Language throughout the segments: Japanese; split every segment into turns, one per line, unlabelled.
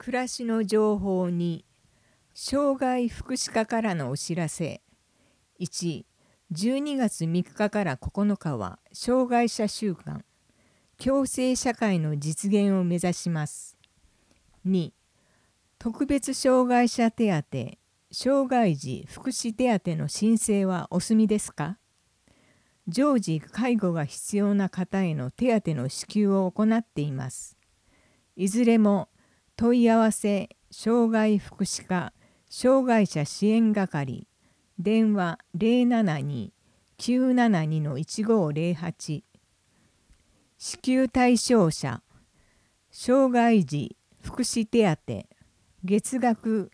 暮らしの情報に障害福祉課からのお知らせ。1、12月3日から9日は障害者週間、共生社会の実現を目指します。2、特別障害者手当、障害児福祉手当の申請はお済みですか？常時介護が必要な方への手当の支給を行っています。いずれも問い合わせ障害福祉課障害者支援係電話 072-972-1508 支給対象者障害児福祉手当月額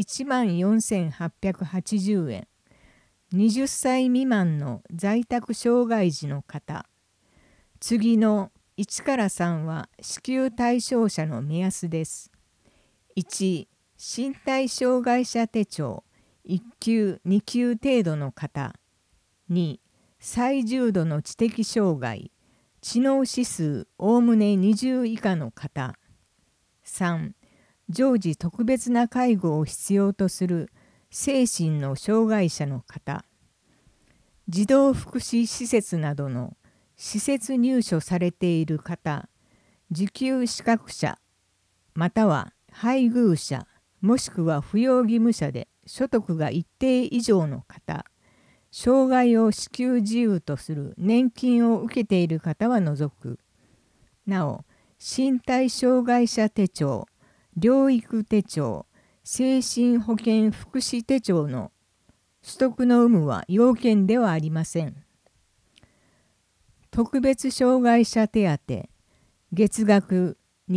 14,880円20歳未満の在宅障害児の方。次の1から3は支給対象者の目安です。1、身体障害者手帳1級2級程度の方。2、最重度の知的障害知能指数おおむね20以下の方。3、常時特別な介護を必要とする精神の障害者の方。児童福祉施設などの施設入所されている方、受給資格者、または配偶者、もしくは扶養義務者で所得が一定以上の方、障害を支給事由とする年金を受けている方は除く。なお、身体障害者手帳、療育手帳、精神保健福祉手帳の取得の有無は要件ではありません。特別障害者手当、月額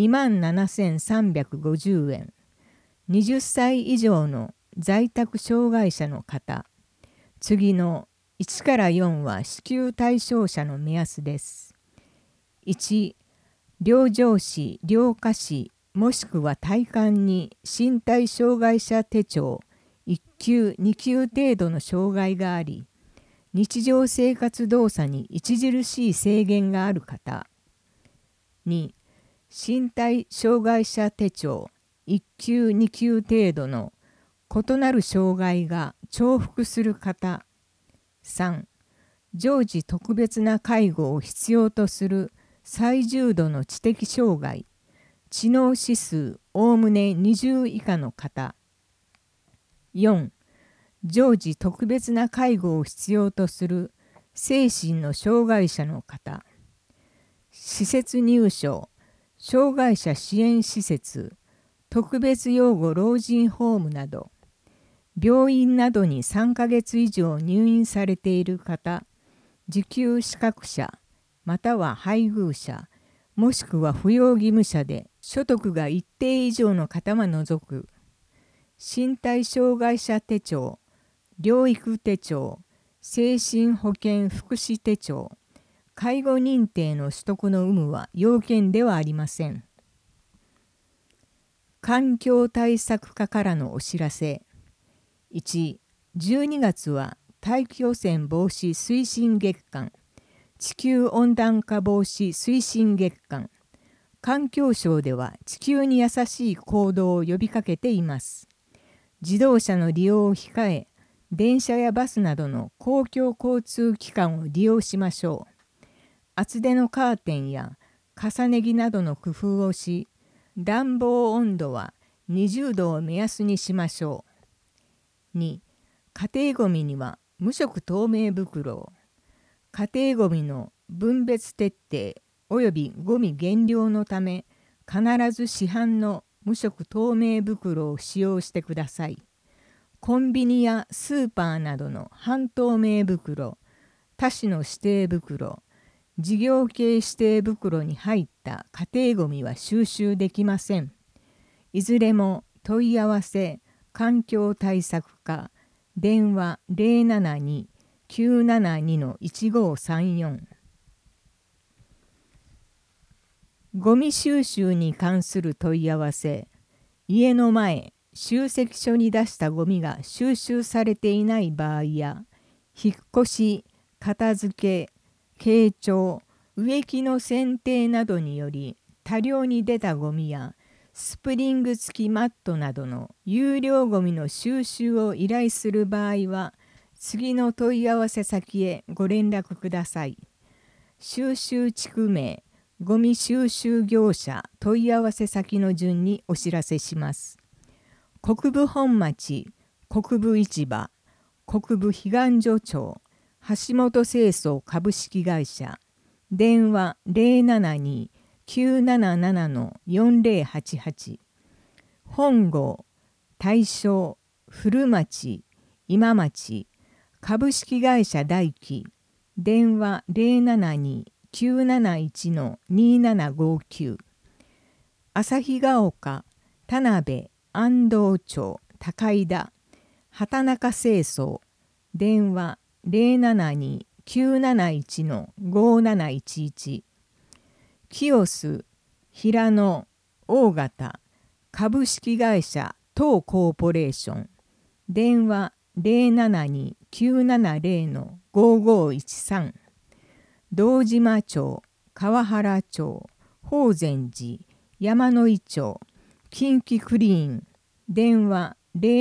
27,350円、20歳以上の在宅障害者の方。次の1から4は支給対象者の目安です。1、療上士、療家士、もしくは体感に身体障害者手帳1級2級程度の障害があり、日常生活動作に著しい制限がある方。2、身体障害者手帳1級2級程度の異なる障害が重複する方。3、常時特別な介護を必要とする最重度の知的障害知能指数おおむね20以下の方。4、常時特別な介護を必要とする精神の障害者の方。施設入所、障害者支援施設、特別養護老人ホームなど、病院などに3ヶ月以上入院されている方、受給資格者、または配偶者、もしくは扶養義務者で所得が一定以上の方は除く。身体障害者手帳、療育手帳、精神保健福祉手帳、介護認定の取得の有無は要件ではありません。環境対策課からのお知らせ。1、12月は大気汚染防止推進月間、地球温暖化防止推進月間、環境省では地球に優しい行動を呼びかけています。自動車の利用を控え、電車やバスなどの公共交通機関を利用しましょう。厚手のカーテンや重ね着などの工夫をし、暖房温度は20度を目安にしましょう。2、家庭ごみには無色透明袋を。家庭ごみの分別徹底およびごみ減量のため、必ず市販の無色透明袋を使用してください。コンビニやスーパーなどの半透明袋、他種の指定袋、事業系指定袋に入った家庭ごみは収集できません。いずれも問い合わせ環境対策課電話 072-972-1534。ゴミ収集に関する問い合わせ。家の前、集積所に出したゴミが収集されていない場合や、引っ越し、片付け、傾聴、植木の剪定などにより多量に出たゴミやスプリング付きマットなどの有料ごみの収集を依頼する場合は、次の問い合わせ先へご連絡ください。収集地区名、ごみ収集業者問い合わせ先の順にお知らせします。国分本町、国分市場、国分彼岸所町、橋本清掃株式会社、電話072-977-4088、本郷、大正、古町、今町、株式会社大輝、電話072-971-2759、旭ヶ丘、田辺、安藤町、高井田、畑中清掃、電話072-971-5711、清須、平野、大型、株式会社東コーポレーション、電話072-970-5513、堂島町、川原町、法善寺、山井町、近畿クリーン、電話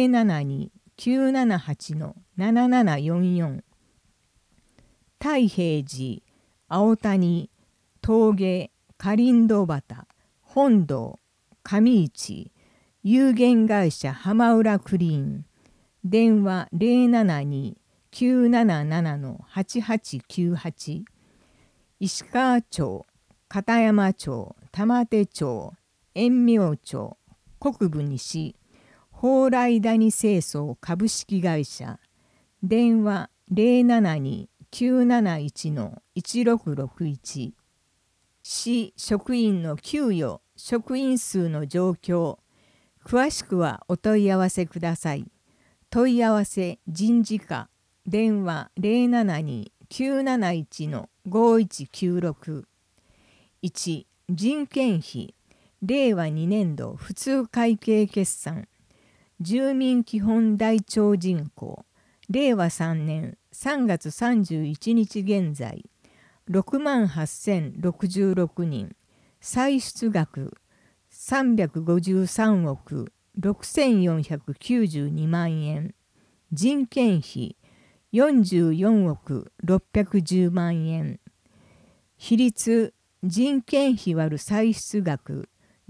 072-978-7744、太平寺、青谷、峠、かりんど畑、本堂、上市、有限会社浜浦クリーン、電話072-977-8898、石川町、片山町、玉手町、円明町、国分西、蓬莱谷清掃株式会社、電話072-971-1661、市職員の給与、職員数の状況、詳しくはお問い合わせください。問い合わせ人事課、電話072-971-5196。1、人件費、令和2年度普通会計決算、住民基本台帳人口、令和3年3月31日現在、68,066人、歳出額353億6492万円、人件費44億610万円、比率人件費割る歳出額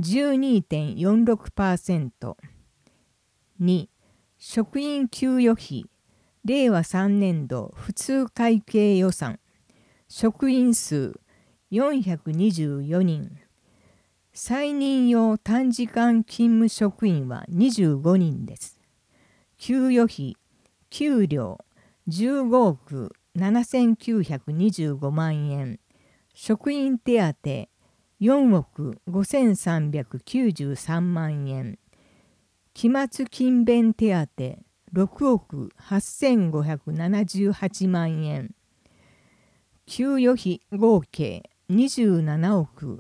12.46%。2、職員給与費、令和3年度普通会計予算、職員数424人、再任用短時間勤務職員は25人です。給与費、給料15億7925万円、職員手当4億5393万円、期末勤勉手当6億8578万円、給与費合計27億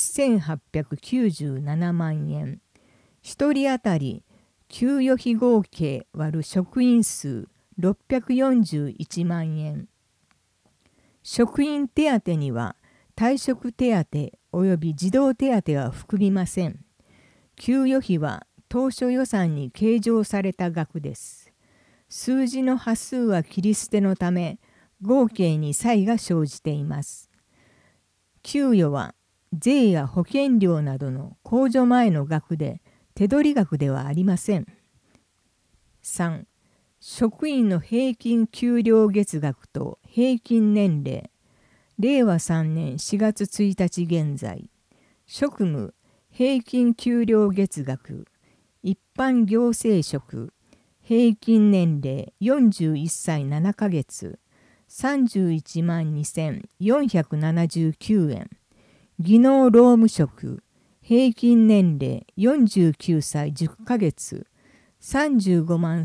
1897万円、1人当たり給与費合計割る職員数641万円。職員手当には退職手当及び児童手当は含みません。給与費は当初予算に計上された額です。数字の端数は切り捨てのため、合計に差異が生じています。給与は税や保険料などの控除前の額で手取り額ではありません。3、職員の平均給料月額と平均年齢、令和3年4月1日現在、職務平均給料月額、一般行政職平均年齢41歳7ヶ月、31万2479円、技能労務職平均年齢49歳10ヶ月、35万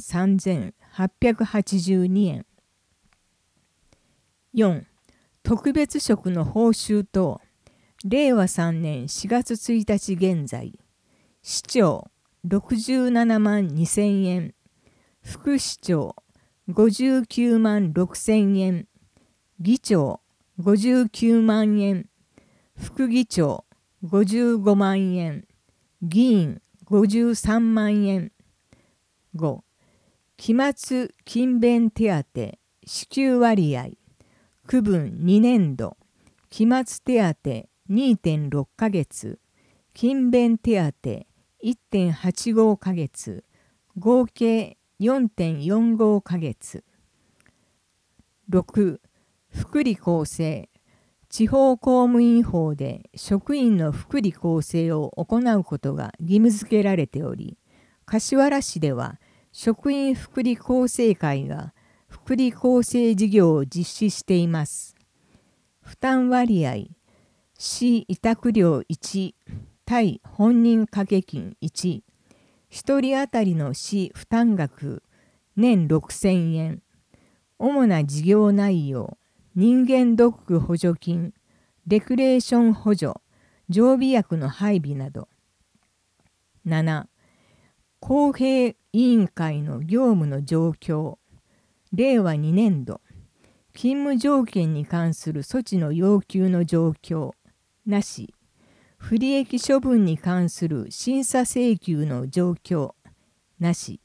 3882円。4、特別職の報酬等、令和3年4月1日現在、市長67万2000円、副市長59万6000円、議長59万円、副議長55万円、 議員53万円。5、期末勤勉手当支給割合区分2年度期末手当 2.6 ヶ月勤勉手当 1.85 ヶ月合計 4.45 ヶ月。6、福利厚生地方公務員法で職員の福利厚生を行うことが義務付けられており、柏原市では職員福利厚生会が福利厚生事業を実施しています。負担割合、市委託料1対本人掛け金1、1人当たりの市負担額年6000円、主な事業内容、人間ドック補助金、レクレーション補助、常備薬の配備など。7、公平委員会の業務の状況、令和2年度、勤務条件に関する措置の要求の状況、なし、不利益処分に関する審査請求の状況、なし。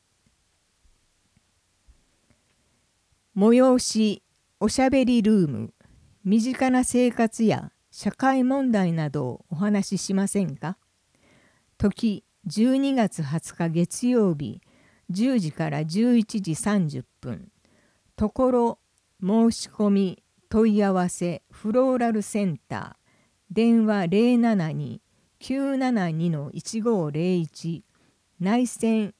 催し、おしゃべりルーム、身近な生活や社会問題などをお話ししませんか？時、12月20日月曜日、10時から11時30分。ところ、申し込み、問い合わせ、フローラルセンター、電話 072-972-1501、内線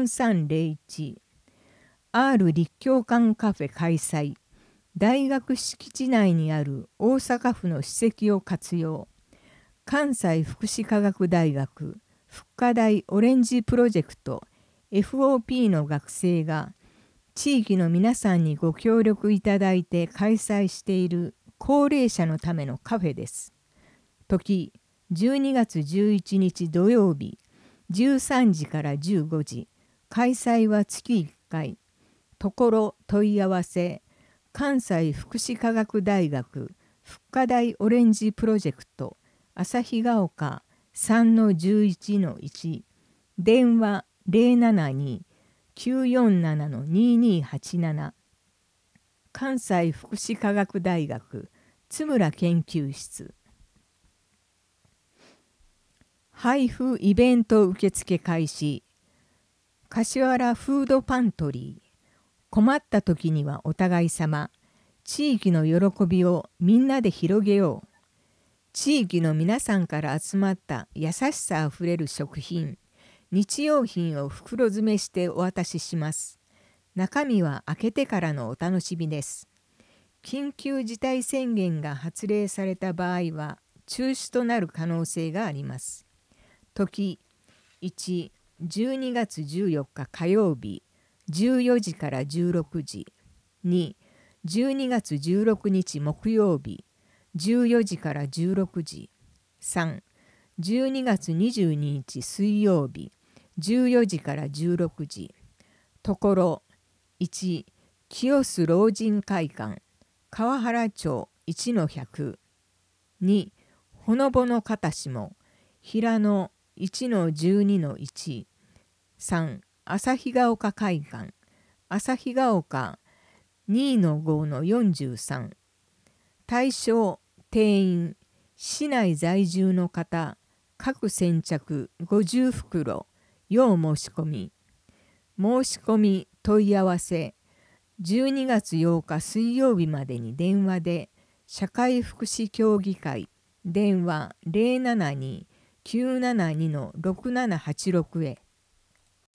4301、R 立教館カフェ開催。大学敷地内にある大阪府の史跡を活用。関西福祉科学大学福科大オレンジプロジェクト FOP の学生が地域の皆さんにご協力いただいて開催している高齢者のためのカフェです。時、12月11日土曜日、13時から15時。開催は月1回。ところ問い合わせ、関西福祉科学大学福科大オレンジプロジェクト旭ヶ丘 3-11-1 電話 072-947-2287 関西福祉科学大学津村研究室。配布イベント受付開始。柏原フードパントリー。困った時にはお互い様。地域の喜びをみんなで広げよう。地域の皆さんから集まった優しさあふれる食品、日用品を袋詰めしてお渡しします。中身は開けてからのお楽しみです。緊急事態宣言が発令された場合は中止となる可能性があります。時、1、12月14日火曜日、14時から16時。2、12月16日木曜日、14時から16時。3、12月22日水曜日、14時から16時。ところ、1、清須老人会館、川原町 1-100。2、ほのぼの片下、平野 1-12-1。3、旭ヶ丘会館、旭ヶ丘 2-5-43。対象定員、市内在住の方、各先着50袋、要申し込み。申し込み問い合わせ、12月8日水曜日までに電話で、社会福祉協議会、電話 072-972-6786 へ。